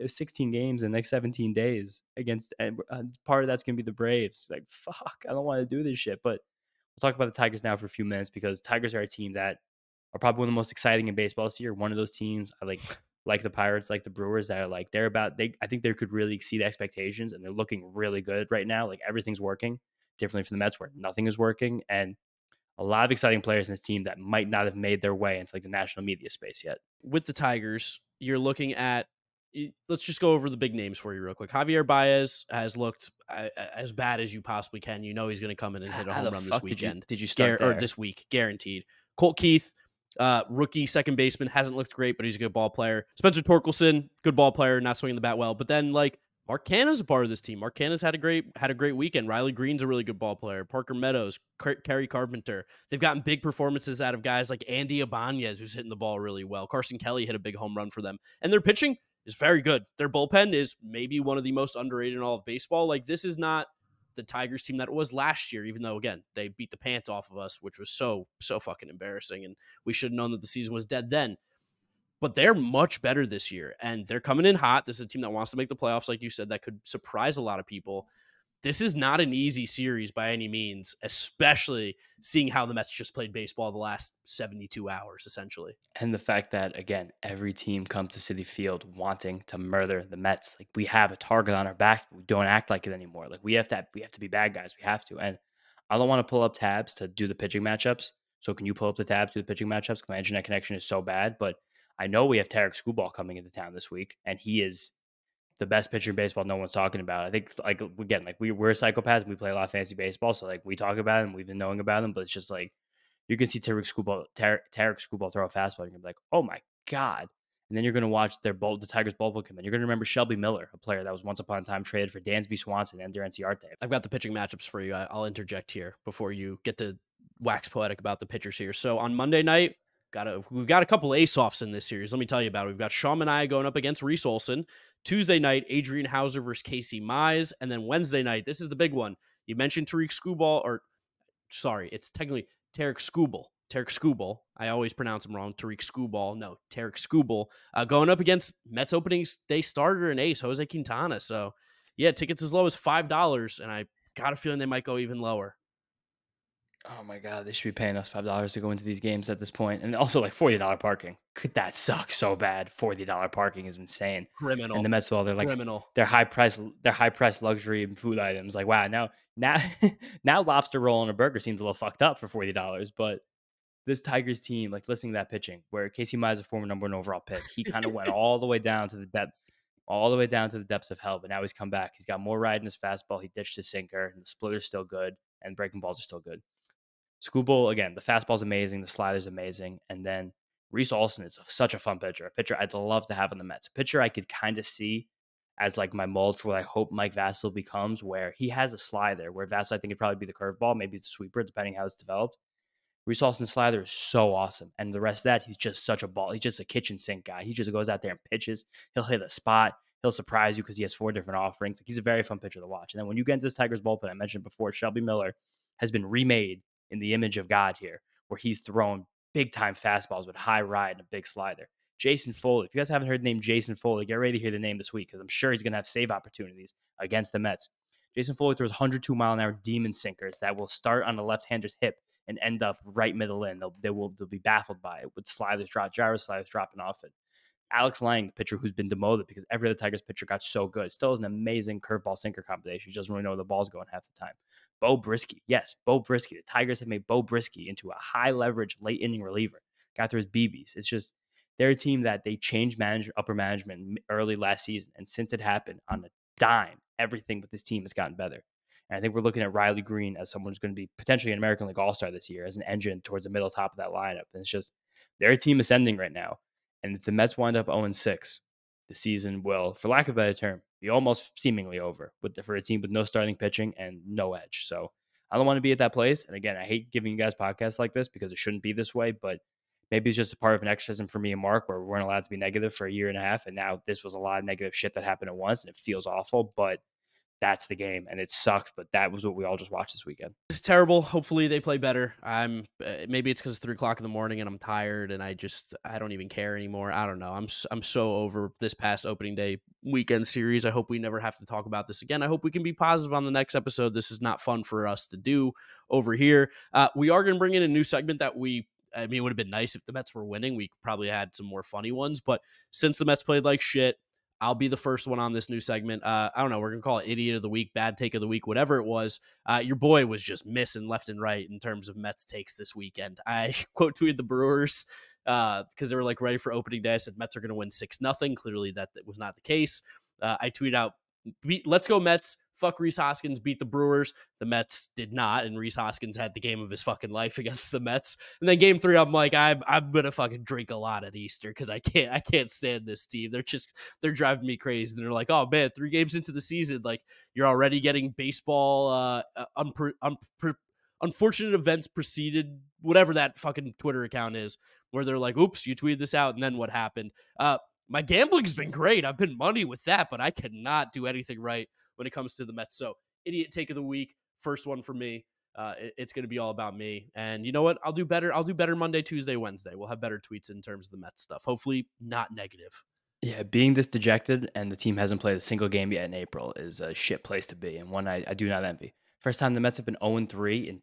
16 games in the next 17 days against, and part of that's going to be the Braves. Like, fuck, I don't want to do this shit. But we'll talk about the Tigers now for a few minutes because Tigers are a team that are probably one of the most exciting in baseball this year. One of those teams I like the Pirates, like the Brewers, that are like I think they could really exceed expectations, and they're looking really good right now. Like everything's working differently from the Mets, where nothing is working, and a lot of exciting players in this team that might not have made their way into like the national media space yet. With the Tigers, you're looking at. Let's just go over the big names for you real quick. Javier Baez has looked as bad as you possibly can. You know he's going to come in and hit a How the home run this fuck weekend, did you start or there? this week, guaranteed. Colt Keith, rookie second baseman, hasn't looked great, but he's a good ball player. Spencer Torkelson, good ball player, not swinging the bat well. But then like Mark Canha's a part of this team. Mark Canha's had a great weekend. Riley Green's a really good ball player. Parker Meadows, Kerry Carpenter. They've gotten big performances out of guys like Andy Ibanez, who's hitting the ball really well. Carson Kelly hit a big home run for them, and their pitching is very good. Their bullpen is maybe one of the most underrated in all of baseball. Like, this is not the Tigers team that it was last year, even though, again, they beat the pants off of us, which was so fucking embarrassing. And we should have known that the season was dead then. But they're much better this year, and they're coming in hot. This is a team that wants to make the playoffs, like you said, that could surprise a lot of people. This is not an easy series by any means, especially seeing how the Mets just played baseball the last 72 hours, essentially. And the fact that, again, every team comes to Citi Field wanting to murder the Mets. Like, we have a target on our backs, but we don't act like it anymore. Like, we have to be bad guys. We have to. And I don't want to pull up tabs to do the pitching matchups. So can you pull up the tabs to the pitching matchups? Because my internet connection is so bad. But I know we have Tarek Skubal coming into town this week, and he is the best pitcher in baseball no one's talking about. I think, like, again, like, we're psychopaths. We play a lot of fantasy baseball. So, like, we talk about him. We've been knowing about him. But it's just like, you can see Tarek Skubal throw a fastball. You're gonna be like, oh my God. And then you're gonna watch the Tigers bullpen come in. You're gonna remember Shelby Miller, a player that was once upon a time traded for Dansby Swanson and Ender Inciarte. I've got the pitching matchups for you. I'll interject here before you get to wax poetic about the pitchers here. So on Monday night, we've got a couple ace-offs in this series. Let me tell you about it. We've got Sean Manaea going up against Reese Olson. Tuesday night, Adrian Hauser versus Casey Mize. And then Wednesday night, this is the big one. You mentioned Tarek Skubal, or sorry, it's technically Tarek Skubal. Tarek Skubal. I always pronounce him wrong. Tarek Skubal. No, Tarek Skubal. Going up against Mets opening day starter and ace, Jose Quintana. So, yeah, tickets as low as $5, and I got a feeling they might go even lower. Oh my God, they should be paying us $5 to go into these games at this point. And also, like, $40 parking. Could that suck so bad? $40 parking is insane. Criminal. And the Mets, well, they're like, Criminal. they're high price luxury and food items. Like, wow, now lobster roll and a burger seems a little fucked up for $40. But this Tigers team, like, listening to that pitching, where Casey Mize is a former number 1 overall pick, he kind of went all the way down to the depths of hell. But now he's come back. He's got more ride in his fastball. He ditched his sinker, and the splitter's still good, and breaking balls are still good. Skubal, again, the fastball's amazing, the slider's amazing, and then Reese Olson is such a fun pitcher, a pitcher I'd love to have on the Mets, a pitcher I could kind of see as like my mold for what I hope Mike Vasil becomes, where he has a slider, where Vasil I think would probably be the curveball, maybe it's a sweeper, depending how it's developed. Reese Olson's slider is so awesome, and the rest of that, he's just such a ball. He's just a kitchen sink guy. He just goes out there and pitches. He'll hit a spot. He'll surprise you because he has 4 different offerings. Like, he's a very fun pitcher to watch. And then when you get into this Tigers bullpen, I mentioned before, Shelby Miller has been remade in the image of God here, where he's thrown big time fastballs with high ride and a big slider. Jason Foley, if you guys haven't heard the name Jason Foley, get ready to hear the name this week because I'm sure he's going to have save opportunities against the Mets. Jason Foley throws 102-mile-an-hour demon sinkers that will start on the left-hander's hip and end up right middle in. They'll be baffled by it with gyro sliders dropping off it. Alex Lang, the pitcher who's been demoted because every other Tigers pitcher got so good, still has an amazing curveball sinker combination. He doesn't really know where the ball's going half the time. Beau Brieske. Yes, Beau Brieske. The Tigers have made Beau Brieske into a high leverage late inning reliever. Got through his BBs. It's just, they're a team that they changed upper management early last season. And since it happened on a dime, everything with this team has gotten better. And I think we're looking at Riley Green as someone who's going to be potentially an American League All-Star this year as an engine towards the middle top of that lineup. And it's just, they're a team ascending right now. And if the Mets wind up 0-6, the season will, for lack of a better term, be almost seemingly over for a team with no starting pitching and no edge. So I don't want to be at that place. And again, I hate giving you guys podcasts like this because it shouldn't be this way, but maybe it's just a part of an exorcism for me and Mark where we weren't allowed to be negative for a year and a half. And now this was a lot of negative shit that happened at once and it feels awful, but that's the game and it sucks. But that was what we all just watched this weekend. It's terrible. Hopefully they play better. Maybe it's because it's 3:00 in the morning and I'm tired and I don't even care anymore. I don't know. I'm so over this past opening day weekend series. I hope we never have to talk about this again. I hope we can be positive on the next episode. This is not fun for us to do over here. We are going to bring in a new segment that it would have been nice if the Mets were winning. We probably had some more funny ones, but since the Mets played like shit, I'll be the first one on this new segment. I don't know. We're going to call it Idiot of the Week, Bad Take of the Week, whatever it was. Your boy was just missing left and right in terms of Mets takes this weekend. I quote tweeted the Brewers because they were like ready for opening day. I said Mets are going to win 6-0. Clearly that was not the case. I tweeted out, let's go Mets, fuck Rhys Hoskins, beat the Brewers. The Mets did not, and Rhys Hoskins had the game of his fucking life against the Mets. And then game 3, I'm like, I'm gonna fucking drink a lot at Easter because I can't stand this team. They're driving me crazy. And they're like, oh man, 3 games into the season, like you're already getting baseball unfortunate events preceded, whatever that fucking Twitter account is, where they're like, oops, you tweeted this out, and then what happened? My gambling's been great. I've been money with that, but I cannot do anything right when it comes to the Mets. So, idiot take of the week, first one for me. It's going to be all about me. And you know what? I'll do better. I'll do better Monday, Tuesday, Wednesday. We'll have better tweets in terms of the Mets stuff. Hopefully not negative. Yeah, being this dejected and the team hasn't played a single game yet in April is a shit place to be, and one I do not envy. First time the Mets have been 0-3 in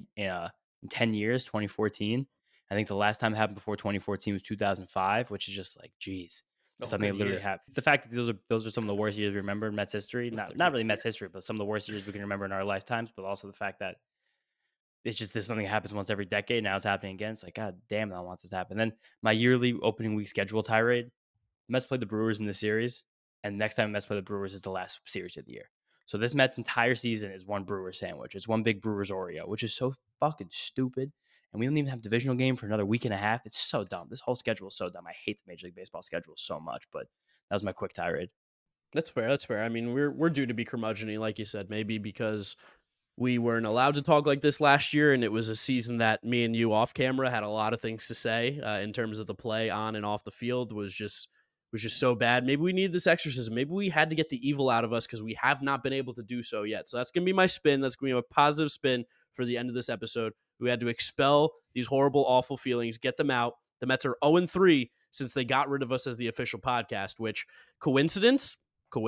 10 years, 2014. I think the last time it happened before 2014 was 2005, which is just like, geez, something that literally happened. It's the fact that those are some of the worst years we remember in Mets history. Not really Mets history, but some of the worst years we can remember in our lifetimes. But also the fact that it's just this something happens once every decade. Now it's happening again. It's like, God damn, I want this to happen. Then my yearly opening week schedule tirade. Mets play the Brewers in the series, and next time Mets play the Brewers is the last series of the year. So this Mets entire season is one Brewers sandwich. It's one big Brewers Oreo, which is so fucking stupid. And we don't even have a divisional game for another week and a half. It's so dumb. This whole schedule is so dumb. I hate the Major League Baseball schedule so much, but that was my quick tirade. That's fair. That's fair. I mean, we're due to be curmudgeon-y, like you said, maybe because we weren't allowed to talk like this last year, and it was a season that me and you off camera had a lot of things to say in terms of the play on and off the field was just so bad. Maybe we need this exorcism. Maybe we had to get the evil out of us because we have not been able to do so yet. So that's going to be my spin. That's going to be a positive spin for the end of this episode. We had to expel these horrible, awful feelings, get them out. The Mets are 0-3 since they got rid of us as the official podcast, which coincidence?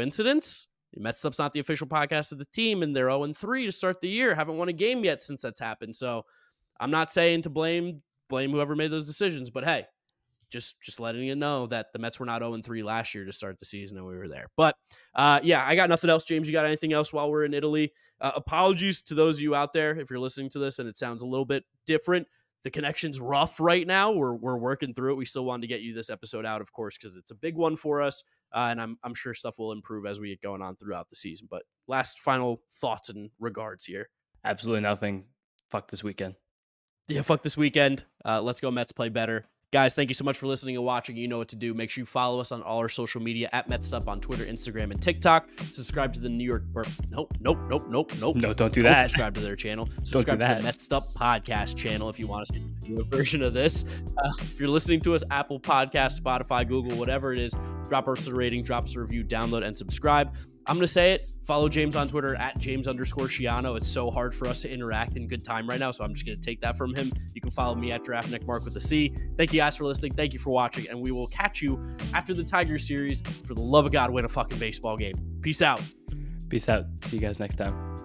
The Mets Stuff's not the official podcast of the team, and they're 0-3 to start the year. Haven't won a game yet since that's happened. So I'm not saying to blame whoever made those decisions, but hey, just letting you know that the Mets were not 0-3 last year to start the season, and we were there. But yeah, I got nothing else. James, you got anything else while we're in Italy? Apologies to those of you out there if you're listening to this and it sounds a little bit different. The connection's rough right now. We're working through it. We still wanted to get you this episode out, of course, because it's a big one for us, and I'm sure stuff will improve as we get going on throughout the season. But last final thoughts and regards here. Absolutely nothing. Fuck this weekend. Yeah, fuck this weekend. Let's go Mets play better. Guys, thank you so much for listening and watching. You know what to do. Make sure you follow us on all our social media at MetsStuff on Twitter, Instagram, and TikTok. Subscribe to the New York... Nope. No, don't do that. Subscribe to their channel. Subscribe to the MetsStuff podcast channel if you want to see a version of this. If you're listening to us, Apple Podcasts, Spotify, Google, whatever it is, drop us a rating, drop us a review, download, and subscribe. I'm going to say it. Follow James on Twitter at James_Schiano. It's so hard for us to interact in good time right now, so I'm just going to take that from him. You can follow me at DraftNickMark with a C. Thank you guys for listening. Thank you for watching, and we will catch you after the Tigers series. For the love of God, win a fucking baseball game. Peace out. Peace out. See you guys next time.